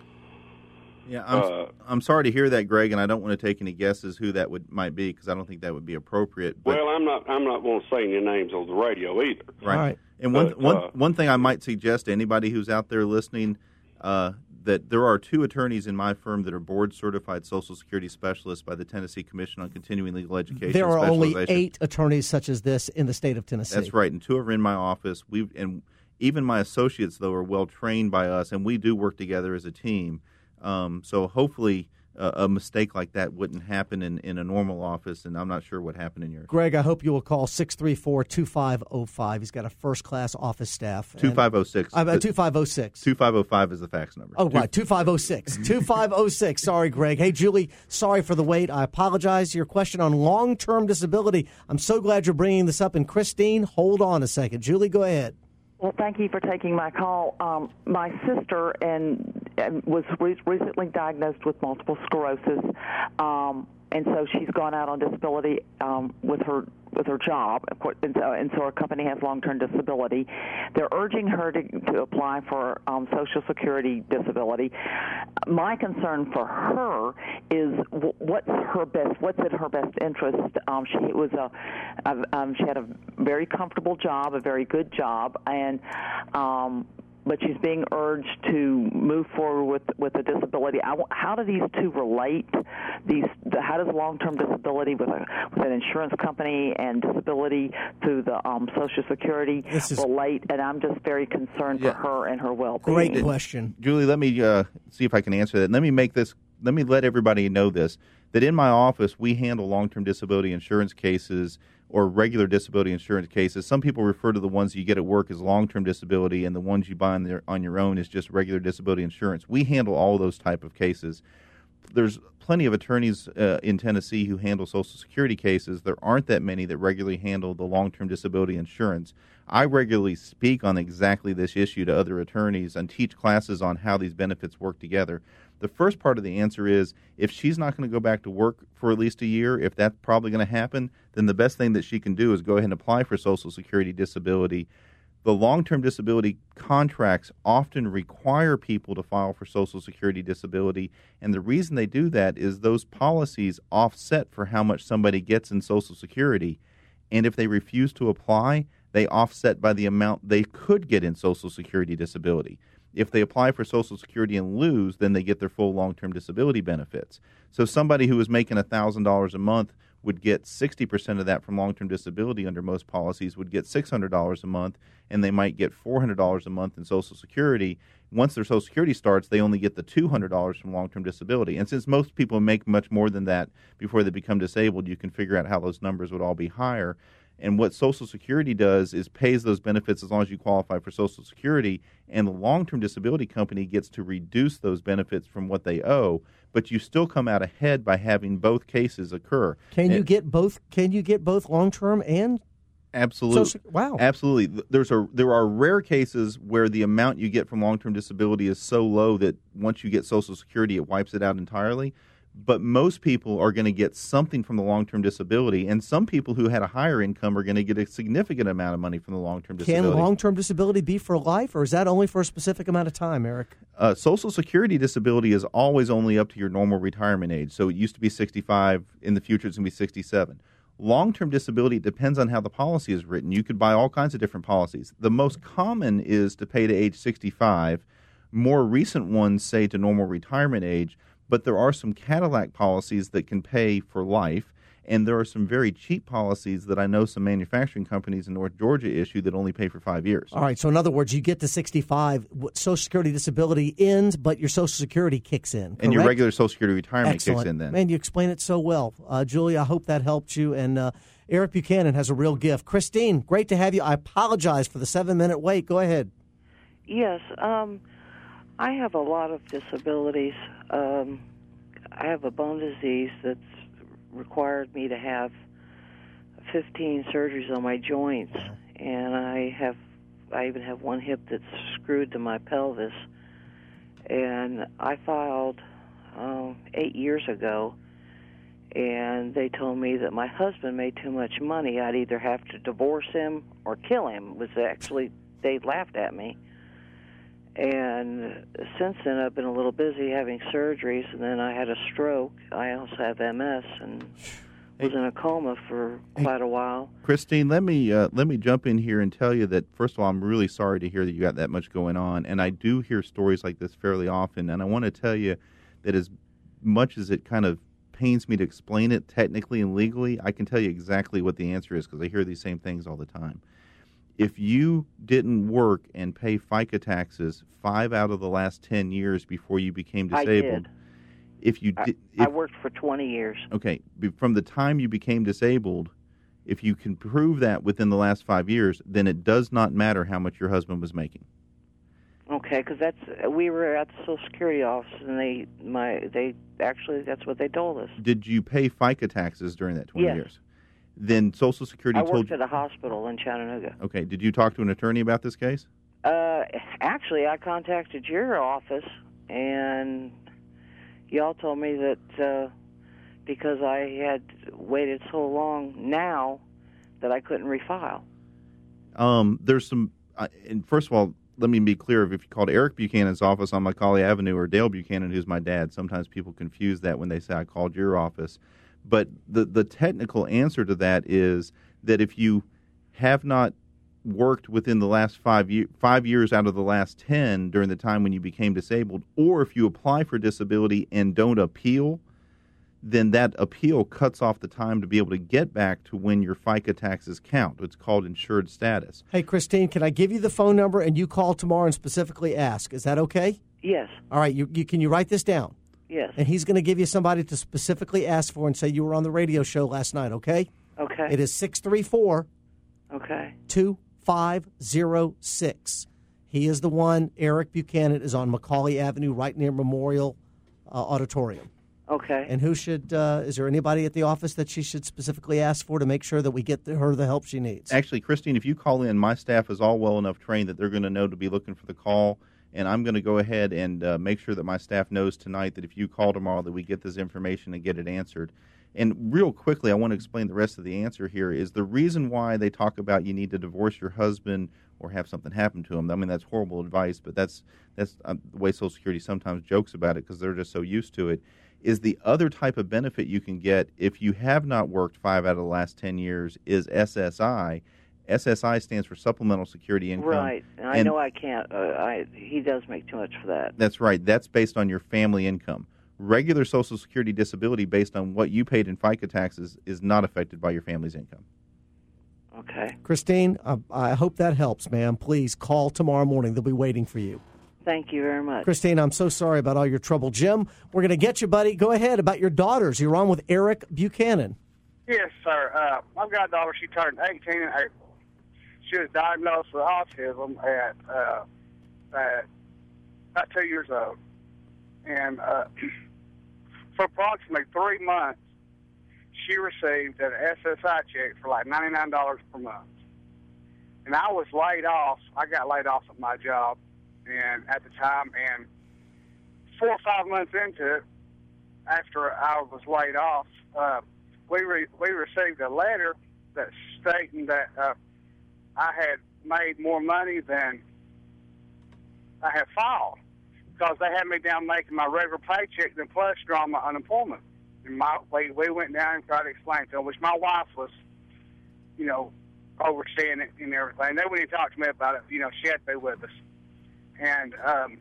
Yeah, I'm, Uh, I'm sorry to hear that, Greg, and I don't want to take any guesses who that would might be because I don't think that would be appropriate. But, Well, I'm not I'm not going to say any names on the radio either. right. And one But, one uh, one thing I might suggest to anybody who's out there listening uh, that there are two attorneys in my firm that are board certified Social Security specialists by the Tennessee Commission on Continuing Legal Education. There are only Specialization. eight attorneys such as this in the state of Tennessee. That's right, and two are in my office. We and even my associates though are well trained by us, and we do work together as a team. Um, so hopefully uh, a mistake like that wouldn't happen in, in a normal office, and I'm not sure what happened in yours. Greg, I hope you will call six three four, two five zero five. He's got a first-class office staff. two five zero six. Uh, two five zero six. two five zero five is the fax number. Oh, right, two five zero six. two five zero six. Sorry, Greg. Hey, Julie, sorry for the wait. I apologize. Your question on long-term disability. I'm so glad you're bringing this up. And Christine, hold on a second. Julie, go ahead. Well, thank you for taking my call. Um, my sister and, and was re- recently diagnosed with multiple sclerosis, um, and so she's gone out on disability um, with her with her job, of course, and so, and so her company has long-term disability. They're urging her to, to apply for um, Social Security disability. My concern for her is w- what's her best, what's in her best interest. Um, she was a, a um, she had a very comfortable job, a very good job, and um, but she's being urged to move forward with with a disability. I, how do these two relate? These the, how does long-term disability with a with an insurance company and disability through the um, Social Security This is- relate? And I'm just very concerned Yeah. for her and her well-being. Great question. Julie, let me uh, see if I can answer that. Let me make this. Let me let everybody know this: that in my office we handle long-term disability insurance cases or regular disability insurance cases. Some people refer to the ones you get at work as long-term disability, and the ones you buy on, their, on your own is just regular disability insurance. We handle all those type of cases. There's plenty of attorneys uh, in Tennessee who handle Social Security cases. There aren't that many that regularly handle the long-term disability insurance. I regularly speak on exactly this issue to other attorneys and teach classes on how these benefits work together. The first part of the answer is if she's not going to go back to work for at least a year, if that's probably going to happen, then the best thing that she can do is go ahead and apply for Social Security disability. The long-term disability contracts often require people to file for Social Security disability, and the reason they do that is those policies offset for how much somebody gets in Social Security, and if they refuse to apply, they offset by the amount they could get in Social Security disability. If they apply for Social Security and lose, then they get their full long-term disability benefits. So somebody who is making one thousand dollars a month would get sixty percent of that from long-term disability under most policies, would get six hundred dollars a month, and they might get four hundred dollars a month in Social Security. Once their Social Security starts, they only get the two hundred dollars from long-term disability. And since most people make much more than that before they become disabled, you can figure out how those numbers would all be higher. And what Social Security does is pays those benefits as long as you qualify for Social Security, and the long-term disability company gets to reduce those benefits from what they owe, but you still come out ahead by having both cases occur. Can you And- get both? Can you get both long term and Absolutely. Social- wow. Absolutely. There's a there are rare cases where the amount you get from long-term disability is so low that once you get Social Security, it wipes it out entirely. But most people are going to get something from the long-term disability, and some people who had a higher income are going to get a significant amount of money from the long-term disability. Can long term disability be for life, or is that only for a specific amount of time, Eric? Uh, Social Security disability is always only up to your normal retirement age. So it used to be sixty-five. In the future, it's going to be sixty-seven. Long-term disability depends on how the policy is written. You could buy all kinds of different policies. The most common is to pay to age sixty-five. More recent ones say to normal retirement age, but there are some Cadillac policies that can pay for life, and there are some very cheap policies that I know some manufacturing companies in North Georgia issue that only pay for five years. All right. So in other words, you get to sixty-five, w- Social Security disability ends, but your Social Security kicks in. And your correct? regular Social Security retirement Excellent. kicks in then. Man, you explain it so well. Uh, Julie, I hope that helped you. And uh, Eric Buchanan has a real gift. Christine, great to have you. I apologize for the seven-minute wait. Go ahead. Yes, um, I have a lot of disabilities. Um, I have a bone disease that's required me to have fifteen surgeries on my joints, and I have I even have one hip that's screwed to my pelvis. And I filed um, eight years ago, and they told me that my husband made too much money. I'd either have to divorce him or kill him. It was actually, they laughed at me. And since then, I've been a little busy having surgeries, and then I had a stroke. I also have M S and was in a coma for quite a while. Christine, let me uh, let me jump in here and tell you that, first of all, I'm really sorry to hear that you got that much going on, and I do hear stories like this fairly often, and I want to tell you that as much as it kind of pains me to explain it technically and legally, I can tell you exactly what the answer is because I hear these same things all the time. If you didn't work and pay FICA taxes five out of the last ten years before you became I disabled, did. if you I, did, I if, worked for twenty years. okay, be- from the time you became disabled, if you can prove that within the last five years, then it does not matter how much your husband was making. Okay, because that's we were at the Social Security office, and they my they actually that's what they told us. Did you pay FICA taxes during that twenty Yes. years? Then Social Security I told worked you. at a hospital in Chattanooga. Okay, did you talk to an attorney about this case? Uh, actually, I contacted your office, and y'all told me that uh, because I had waited so long now that I couldn't refile. Um, there's some, uh, and first of all, let me be clear. If you called Eric Buchanan's office on Macaulay Avenue or Dale Buchanan, who's my dad, sometimes people confuse that when they say I called your office. But the, the technical answer to that is that if you have not worked within the last five, year, five years out of the last ten during the time when you became disabled, or if you apply for disability and don't appeal, then that appeal cuts off the time to be able to get back to when your FICA taxes count. It's called insured status. Hey, Christine, can I give you the phone number and you call tomorrow and specifically ask? Is that okay? Yes. All right. You, you can you write this down? Yes. And he's going to give you somebody to specifically ask for and say you were on the radio show last night, okay? Okay. It is six three four, Okay. two five zero six. He is the one. Eric Buchanan is on Macaulay Avenue right near Memorial uh, Auditorium. Okay. And who should, uh, is there anybody at the office that she should specifically ask for to make sure that we get the, her the help she needs? Actually, Christine, if you call in, my staff is all well enough trained that they're going to know to be looking for the call. And I'm going to go ahead and uh, make sure that my staff knows tonight that if you call tomorrow that we get this information and get it answered. And real quickly, I want to explain the rest of the answer here is the reason why they talk about you need to divorce your husband or have something happen to him. I mean, that's horrible advice, but that's that's uh, the way Social Security sometimes jokes about it because they're just so used to it, is the other type of benefit you can get if you have not worked five out of the last ten years is S S I. S S I stands for Supplemental Security Income. Right. And I and know I can't. Uh, I he does make too much for that. That's right. That's based on your family income. Regular Social Security disability based on what you paid in FICA taxes is not affected by your family's income. Okay. Christine, uh, I hope that helps, ma'am. Please call tomorrow morning. They'll be waiting for you. Thank you very much. Christine, I'm so sorry about all your trouble. Jim, we're going to get you, buddy. Go ahead about your daughters. You're on with Eric Buchanan. Yes, sir. Uh, I've got a daughter. She turned eighteen in April. She was diagnosed with autism at, uh, at about two years old. And uh, for approximately three months, she received an S S I check for like ninety-nine dollars per month. And I was laid off. I got laid off at my job and at the time. And four or five months into it, after I was laid off, uh, we re- we received a letter that stating that uh, I had made more money than I had filed because they had me down making my regular paycheck then plus drawing my unemployment. And my, we, we went down and tried to explain to them, which my wife was, you know, overseeing it and everything. They wouldn't even talk to me about it. You know, she had to be with us. And um,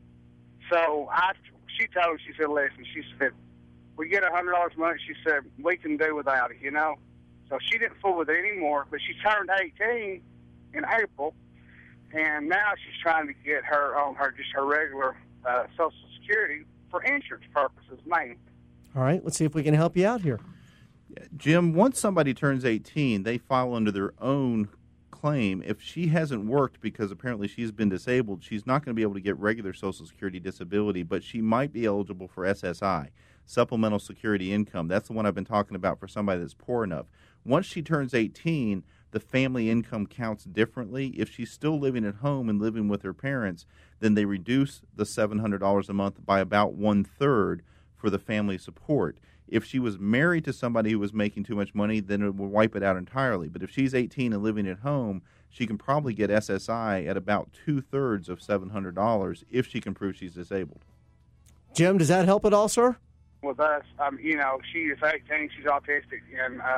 so I, she told, she said, listen, she said, we get one hundred dollars a month. She said, we can do without it, you know. So she didn't fool with it anymore, but she turned eighteen in April, and now she's trying to get her on her just her regular uh, Social Security for insurance purposes mainly. All right, let's see if we can help you out here. Jim, once somebody turns eighteen, they file under their own claim. If she hasn't worked because apparently she's been disabled, she's not going to be able to get regular Social Security disability, but she might be eligible for S S I, Supplemental Security Income. That's the one I've been talking about for somebody that's poor enough. Once she turns eighteen, the family income counts differently. If she's still living at home and living with her parents, then they reduce the seven hundred dollars a month by about one-third for the family support. If she was married to somebody who was making too much money, then it would wipe it out entirely. But if she's eighteen and living at home, she can probably get S S I at about two-thirds of seven hundred dollars if she can prove she's disabled. Jim, does that help at all, sir? With us, um, you know, she is eighteen, she's autistic, and uh,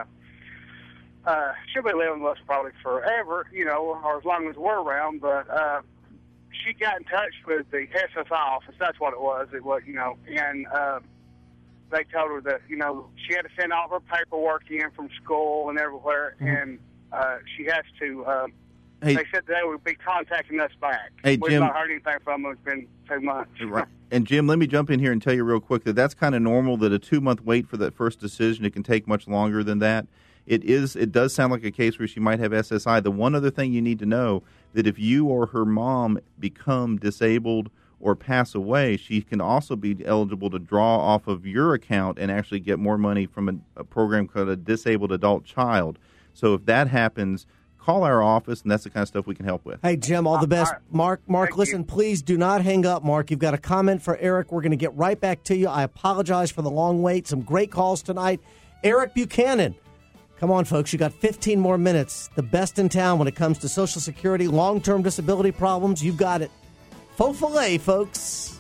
uh, she'll be living with us probably forever, you know, or as long as we're around, but uh, she got in touch with the S S I office, that's what it was, it was, you know, and uh, they told her that, you know, she had to send all her paperwork in from school and everywhere, mm-hmm. and uh, she has to, uh, hey, they said they would be contacting us back. Hey, We've Jim, not heard anything from them, it's been two months. Right. And, Jim, let me jump in here and tell you real quick that that's kind of normal, that a two-month wait for that first decision. It can take much longer than that. It is. It does sound like a case where she might have S S I. The one other thing you need to know, that if you or her mom become disabled or pass away, she can also be eligible to draw off of your account and actually get more money from a, a program called a Disabled Adult Child. So if that happens, call our office, and that's the kind of stuff we can help with. Hey, Jim, all the best. Mark, Mark, listen, please do not hang up, Mark. You've got a comment for Eric. We're going to get right back to you. I apologize for the long wait. Some great calls tonight. Eric Buchanan, Come on, folks. You got fifteen more minutes. The best in town when it comes to Social Security, long-term disability problems. You've got it. Faux filet, folks.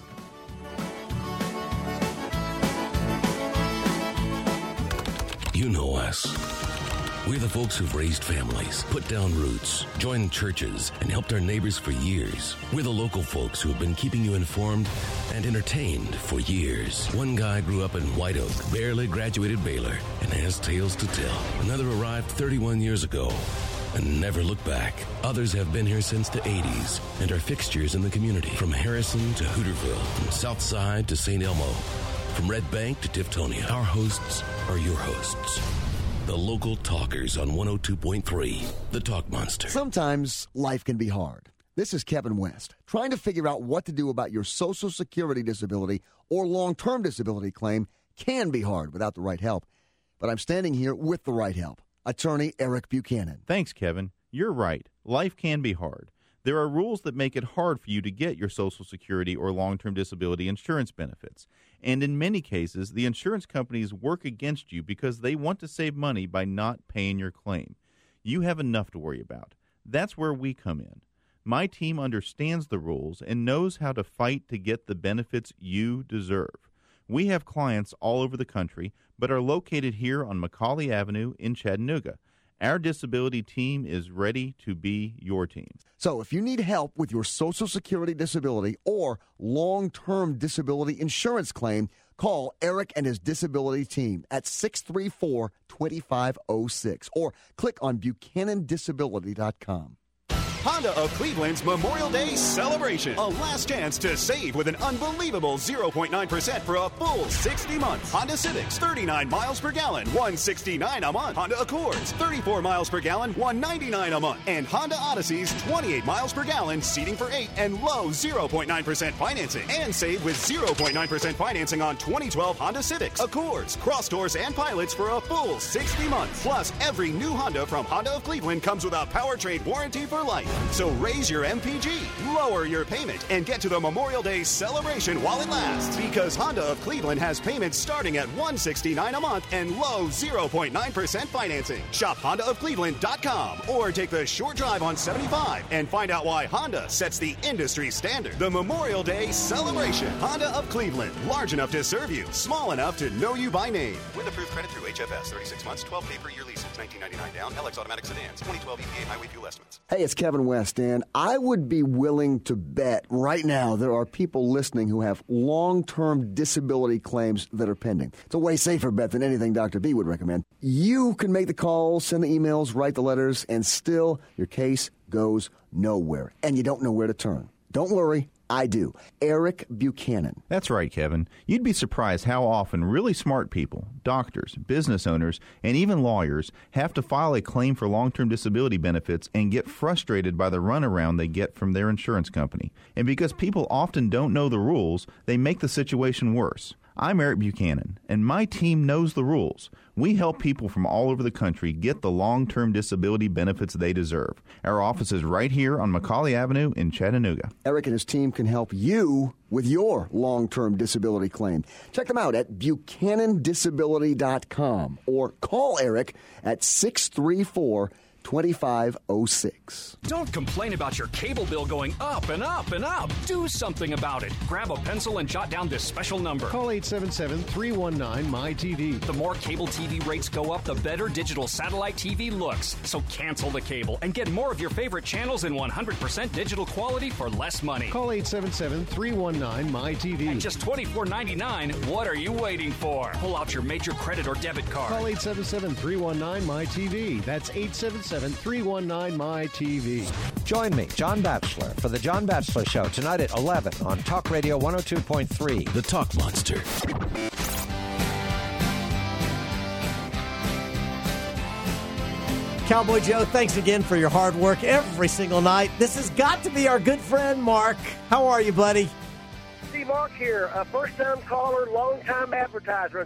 You know us. We're the folks who've raised families, put down roots, joined churches, and helped our neighbors for years. We're the local folks who have been keeping you informed and entertained for years. One guy grew up in White Oak, barely graduated Baylor, and has tales to tell. Another arrived thirty-one years ago and never looked back. Others have been here since the eighties and are fixtures in the community. From Harrison to Hooterville, from South Side to Saint Elmo, from Red Bank to Tiftonia. Our hosts are your hosts. The local talkers on one oh two point three, The Talk Monster. Sometimes life can be hard. This is Kevin West, trying to figure out what to do about your Social Security disability or long-term disability claim can be hard without the right help. But I'm standing here with the right help. Attorney Eric Buchanan. Thanks, Kevin. You're right. Life can be hard. There are rules that make it hard for you to get your Social Security or long-term disability insurance benefits. And in many cases, the insurance companies work against you because they want to save money by not paying your claim. You have enough to worry about. That's where we come in. My team understands the rules and knows how to fight to get the benefits you deserve. We have clients all over the country, but are located here on Macaulay Avenue in Chattanooga. Our disability team is ready to be your team. So if you need help with your Social Security disability or long-term disability insurance claim, call Eric and his disability team at six three four, two five zero six or click on Buchanan Disability dot com. Honda of Cleveland's Memorial Day celebration. A last chance to save with an unbelievable zero point nine percent for a full sixty months. Honda Civics, thirty-nine miles per gallon, one sixty-nine a month. Honda Accords, thirty-four miles per gallon, one ninety-nine a month. And Honda Odysseys, twenty-eight miles per gallon, seating for eight, and low zero point nine percent financing. And save with zero point nine percent financing on twenty twelve Honda Civics, Accords, Cross Doors, and Pilots for a full sixty months. Plus, every new Honda from Honda of Cleveland comes with a powertrain warranty for life. So raise your M P G, lower your payment, and get to the Memorial Day celebration while it lasts. Because Honda of Cleveland has payments starting at one sixty-nine a month and low zero point nine percent financing. Shop Honda of Cleveland dot com or take the short drive on seventy-five and find out why Honda sets the industry standard. The Memorial Day celebration. Honda of Cleveland, large enough to serve you, small enough to know you by name. With approved credit through H F S, thirty-six months, twelve pay per year leases, nineteen ninety-nine down, L X automatic sedans, twenty twelve E P A highway fuel estimates. Hey, it's Kevin West, and I would be willing to bet right now there are people listening who have long-term disability claims that are pending. It's a way safer bet than anything Doctor B would recommend. You can make the calls, send the emails, write the letters, and still your case goes nowhere, and you don't know where to turn. Don't worry. I do. Eric Buchanan. That's right, Kevin. You'd be surprised how often really smart people, doctors, business owners, and even lawyers have to file a claim for long-term disability benefits and get frustrated by the runaround they get from their insurance company. And because people often don't know the rules, they make the situation worse. I'm Eric Buchanan, and my team knows the rules. We help people from all over the country get the long-term disability benefits they deserve. Our office is right here on Macaulay Avenue in Chattanooga. Eric and his team can help you with your long-term disability claim. Check them out at Buchanan Disability dot com or call Eric at six three four, two five zero six. Don't complain about your cable bill going up and up and up. Do something about it. Grab a pencil and jot down this special number. Call eight seven seven, three one nine, M Y T V. The more cable T V rates go up, the better digital satellite T V looks. So cancel the cable and get more of your favorite channels in one hundred percent digital quality for less money. Call eight seven seven, three one nine, M Y T V. At just twenty-four ninety-nine, what are you waiting for? Pull out your major credit or debit card. Call eight seven seven, three one nine, M Y T V. That's eight seven seven, three one nine, M Y T V. Join me, John Batchelor, for The John Batchelor Show tonight at eleven on Talk Radio one oh two point three. The Talk Monster. Cowboy Joe, thanks again for your hard work every single night. This has got to be our good friend, Mark. How are you, buddy? See, Mark here, a first-time caller, long-time advertiser.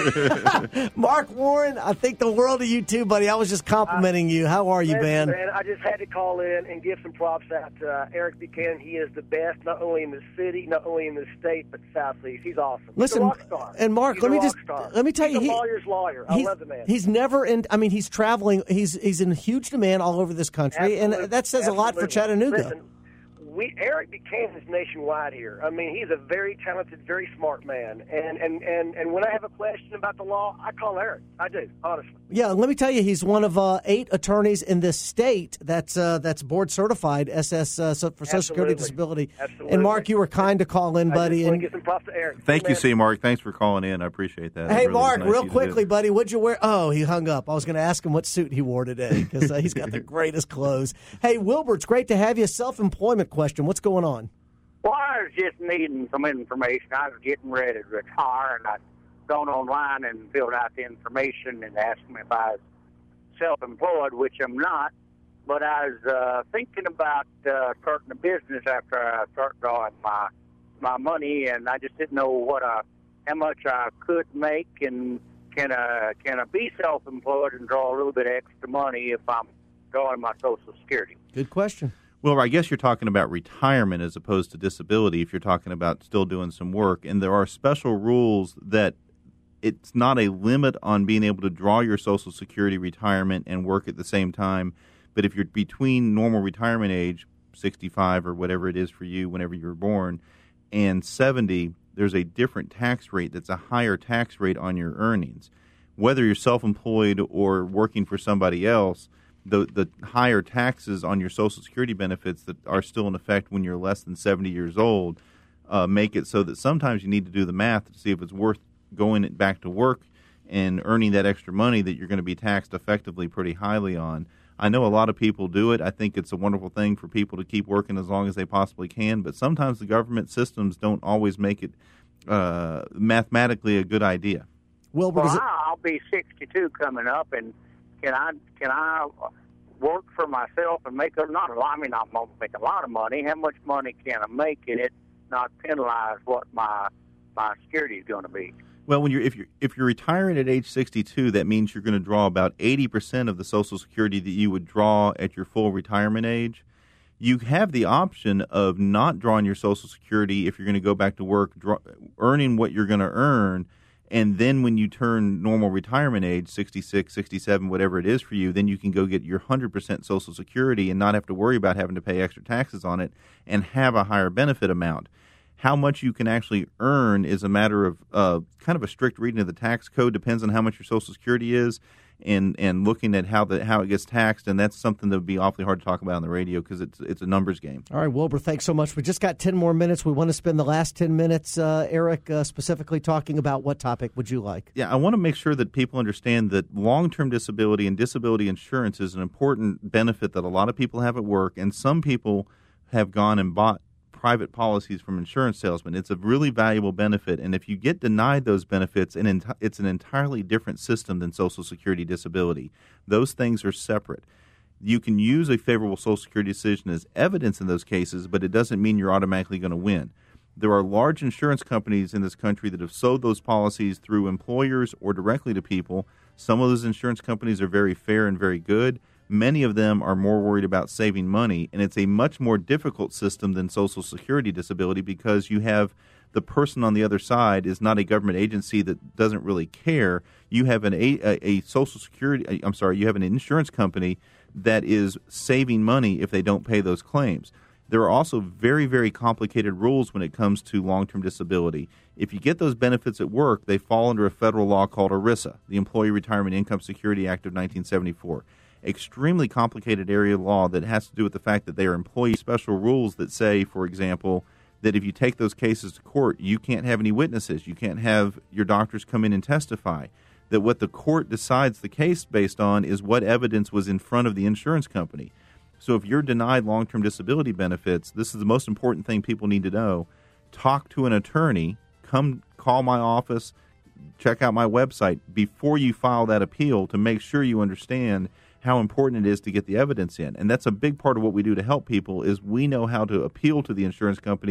Mark Warren, I think the world of you too, buddy. I was just complimenting you. How are you, man? Man, I just had to call in and give some props out to uh, Eric Buchanan. He is the best, not only in the city, not only in the state, but Southeast. He's awesome. He's Listen, a rock star. and Mark, He's let a me rock just star. let me tell he's you, a he, lawyer's lawyer. I he's, love the man. He's never in. I mean, he's traveling. He's he's in huge demand all over this country, Absolutely. and that says a lot for Absolutely. Chattanooga. Listen, we Eric Buchanan is nationwide here. I mean, he's a very talented, very smart man. And, and, and, and when I have a question about the law, I call Eric. I do, honestly. Yeah, let me tell you, he's one of uh, eight attorneys in this state that's uh, that's board certified S S uh, so for Social Security Absolutely. Disability. Absolutely. And Mark, you were kind to call in, buddy. I just want and to give some props to Eric. Thank you, Man. C. Mark. Thanks for calling in. I appreciate that. Hey, It really Mark, was nice real of you to do quickly, that. buddy, what'd you wear? Oh, he hung up. I was going to ask him what suit he wore today because uh, he's got the greatest clothes. Hey, Wilbur, it's great to have you. Self-employment question. What's going on? Well, I was just needing some information. I was getting ready to retire, and I'd gone online and filled out the information and asked me if I was self-employed, which I'm not. But I was uh, thinking about uh, starting a business after I start drawing my my money, and I just didn't know what I, how much I could make, and can I can I be self-employed and draw a little bit of extra money if I'm drawing my Social Security? Good question. Well, I guess you're talking about retirement as opposed to disability if you're talking about still doing some work. And there are special rules that it's not a limit on being able to draw your Social Security retirement and work at the same time. But if you're between normal retirement age, sixty-five or whatever it is for you whenever you were born, and seventy, there's a different tax rate that's a higher tax rate on your earnings. Whether you're self-employed or working for somebody else, the the higher taxes on your Social Security benefits that are still in effect when you're less than seventy years old uh, make it so that sometimes you need to do the math to see if it's worth going back to work and earning that extra money that you're going to be taxed effectively pretty highly on. I know a lot of people do it. I think it's a wonderful thing for people to keep working as long as they possibly can, but sometimes the government systems don't always make it uh, mathematically a good idea. Wilbur, well, I'll be sixty-two coming up, and can I can I work for myself and make a, not a lot? I mean, I'm gonna make a lot of money. How much money can I make and it not penalize what my my security is going to be? Well, when you're if you're if you're retiring at age sixty-two, that means you're going to draw about eighty percent of the Social Security that you would draw at your full retirement age. You have the option of not drawing your Social Security if you're going to go back to work, draw, earning what you're going to earn. And then when you turn normal retirement age, sixty-six, sixty-seven, whatever it is for you, then you can go get your one hundred percent Social Security and not have to worry about having to pay extra taxes on it and have a higher benefit amount. How much you can actually earn is a matter of uh, kind of a strict reading of the tax code. Depends on how much your Social Security is and, and looking at how the how it gets taxed. And that's something that would be awfully hard to talk about on the radio because it's, it's a numbers game. All right, Wilbur, thanks so much. We just got ten more minutes. We want to spend the last ten minutes, uh, Eric, uh, specifically talking about what topic would you like? Yeah, I want to make sure that people understand that long-term disability and disability insurance is an important benefit that a lot of people have at work, and some people have gone and bought private policies from insurance salesmen. It's a really valuable benefit, and if you get denied those benefits, and enti- it's an entirely different system than Social Security disability. Those things are separate. You can use a favorable Social Security decision as evidence in those cases, but it doesn't mean you're automatically going to win. There are large insurance companies in this country that have sold those policies through employers or directly to people. Some of those insurance companies are very fair and very good. Many of them are more worried about saving money, and it's a much more difficult system than Social Security disability because you have the person on the other side is not a government agency that doesn't really care. You have an a, a Social Security, I'm sorry, you have an insurance company that is saving money if they don't pay those claims. There are also very, very complicated rules when it comes to long-term disability. If you get those benefits at work, they fall under a federal law called ERISA, the Employee Retirement Income Security Act of nineteen seventy-four. Extremely complicated area of law that has to do with the fact that they are employee special rules that say, for example, that if you take those cases to court, you can't have any witnesses. You can't have your doctors come in and testify. That what the court decides the case based on is what evidence was in front of the insurance company. So if you're denied long-term disability benefits, this is the most important thing people need to know. Talk to an attorney. Come call my office. Check out my website before you file that appeal to make sure you understand how important it is to get the evidence in. And that's a big part of what we do to help people is we know how to appeal to the insurance company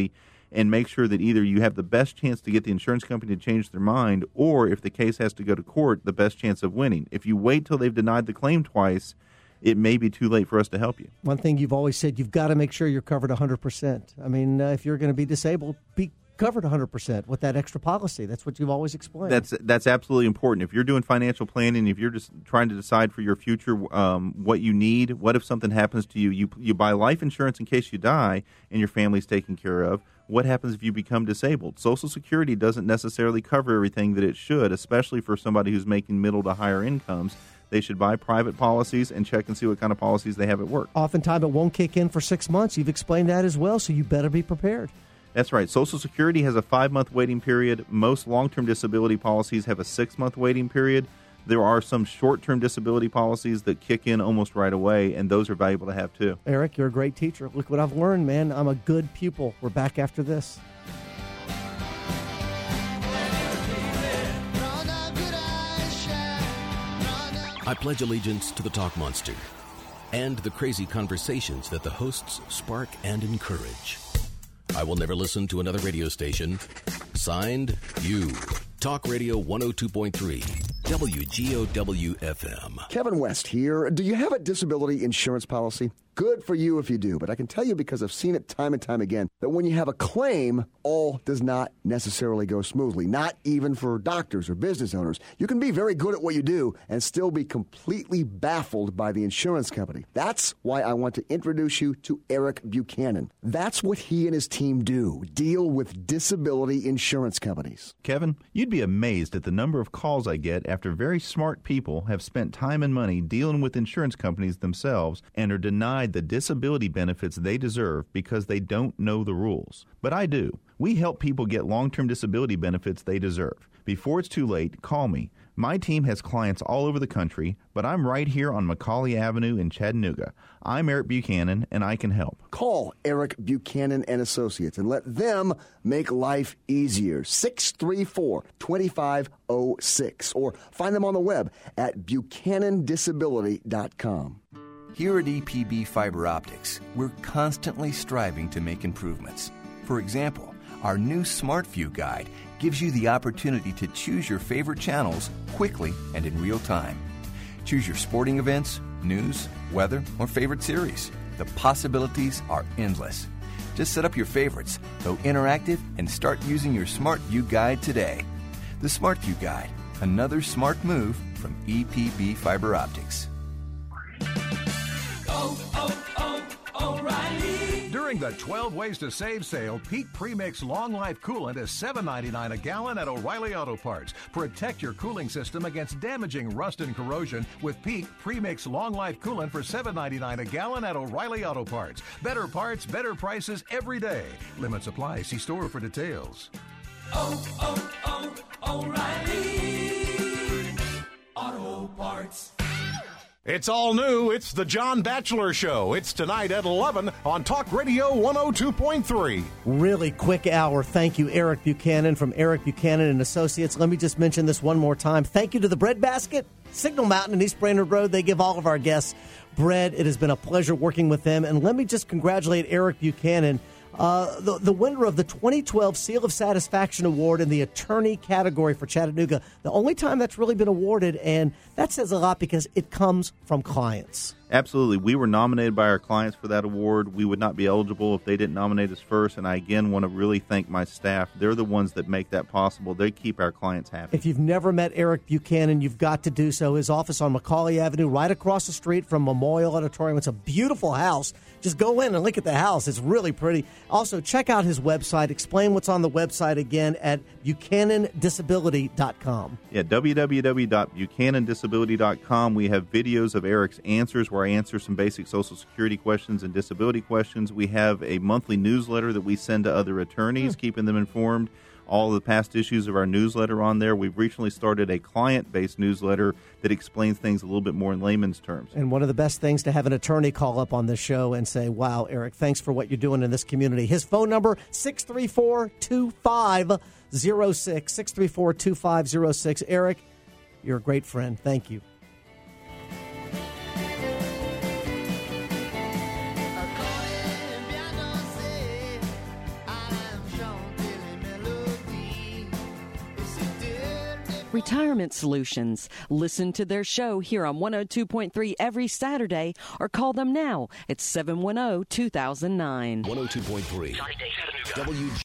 and make sure that either you have the best chance to get the insurance company to change their mind, or if the case has to go to court, the best chance of winning. If you wait till they've denied the claim twice, it may be too late for us to help you. One thing you've always said, you've got to make sure you're covered one hundred percent. I mean, uh, if you're going to be disabled, be covered one hundred percent with that extra policy. That's what you've always explained. That's that's absolutely important. If you're doing financial planning, if you're just trying to decide for your future um, what you need, what if something happens to you? You you buy life insurance in case you die and your family's taken care of. What happens if you become disabled? Social Security doesn't necessarily cover everything that it should, especially for somebody who's making middle to higher incomes. They should buy private policies and check and see what kind of policies they have at work. Oftentimes it won't kick in for six months. You've explained that as well, so you better be prepared. That's right. Social Security has a five-month waiting period. Most long-term disability policies have a six-month waiting period. There are some short-term disability policies that kick in almost right away, and those are valuable to have too. Eric, you're a great teacher. Look what I've learned, man. I'm a good pupil. We're back after this. I pledge allegiance to the Talk Monster and the crazy conversations that the hosts spark and encourage. I will never listen to another radio station. Signed, you. Talk Radio one oh two point three, W G O W F M. Kevin West here. Do you have a disability insurance policy? Good for you if you do, but I can tell you because I've seen it time and time again that when you have a claim, all does not necessarily go smoothly, not even for doctors or business owners. You can be very good at what you do and still be completely baffled by the insurance company. That's why I want to introduce you to Eric Buchanan. That's what he and his team do, deal with disability insurance companies. Kevin, you'd be amazed at the number of calls I get after very smart people have spent time and money dealing with insurance companies themselves and are denied the disability benefits they deserve because they don't know the rules. But I do. We help people get long-term disability benefits they deserve. Before it's too late, call me. My team has clients all over the country, but I'm right here on Macaulay Avenue in Chattanooga. I'm Eric Buchanan, and I can help. Call Eric Buchanan and Associates and let them make life easier. six three four, two five zero six or find them on the web at buchanan disability dot com. Here at E P B Fiber Optics, we're constantly striving to make improvements. For example, our new SmartView guide gives you the opportunity to choose your favorite channels quickly and in real time. Choose your sporting events, news, weather, or favorite series. The possibilities are endless. Just set up your favorites, go interactive, and start using your SmartView guide today. The SmartView guide, another smart move from E P B Fiber Optics. Oh, oh, oh, O'Reilly. During the twelve Ways to Save sale, Peak Premix Long Life Coolant is seven ninety-nine a gallon at O'Reilly Auto Parts. Protect your cooling system against damaging rust and corrosion with Peak Premix Long Life Coolant for seven ninety-nine a gallon at O'Reilly Auto Parts. Better parts, better prices every day. Limits apply. See store for details. Oh, oh, oh, O'Reilly Auto Parts. It's all new. It's the John Batchelor Show. It's tonight at eleven on Talk Radio one oh two point three. Really quick hour. Thank you, Eric Buchanan from Eric Buchanan and Associates. Let me just mention this one more time. Thank you to the Bread Basket, Signal Mountain and East Brainerd Road. They give all of our guests bread. It has been a pleasure working with them. And let me just congratulate Eric Buchanan, uh, the, the winner of the twenty twelve Seal of Satisfaction Award in the attorney category for Chattanooga. The only time that's really been awarded, and that says a lot because it comes from clients. Absolutely. We were nominated by our clients for that award. We would not be eligible if they didn't nominate us first, and I again want to really thank my staff. They're the ones that make that possible. They keep our clients happy. If you've never met Eric Buchanan, you've got to do so. His office on Macaulay Avenue, right across the street from Memorial Auditorium. It's a beautiful house. Just go in and look at the house. It's really pretty. Also, check out his website. Explain what's on the website again at buchanan disability dot com. Yeah, w w w dot buchanan disability dot com. We have videos of Eric's answers where I answer some basic Social Security questions and disability questions. We have a monthly newsletter that we send to other attorneys, hmm. keeping them informed. All of the past issues of our newsletter on there. We've recently started a client-based newsletter that explains things a little bit more in layman's terms. And one of the best things to have an attorney call up on this show and say, wow, Eric, thanks for what you're doing in this community. His phone number, six three four, two five zero six, six three four, two five zero six. Eric, you're a great friend. Thank you. Retirement Solutions. Listen to their show here on one oh two point three every Saturday or call them now at seven one zero, two thousand nine. one oh two point three W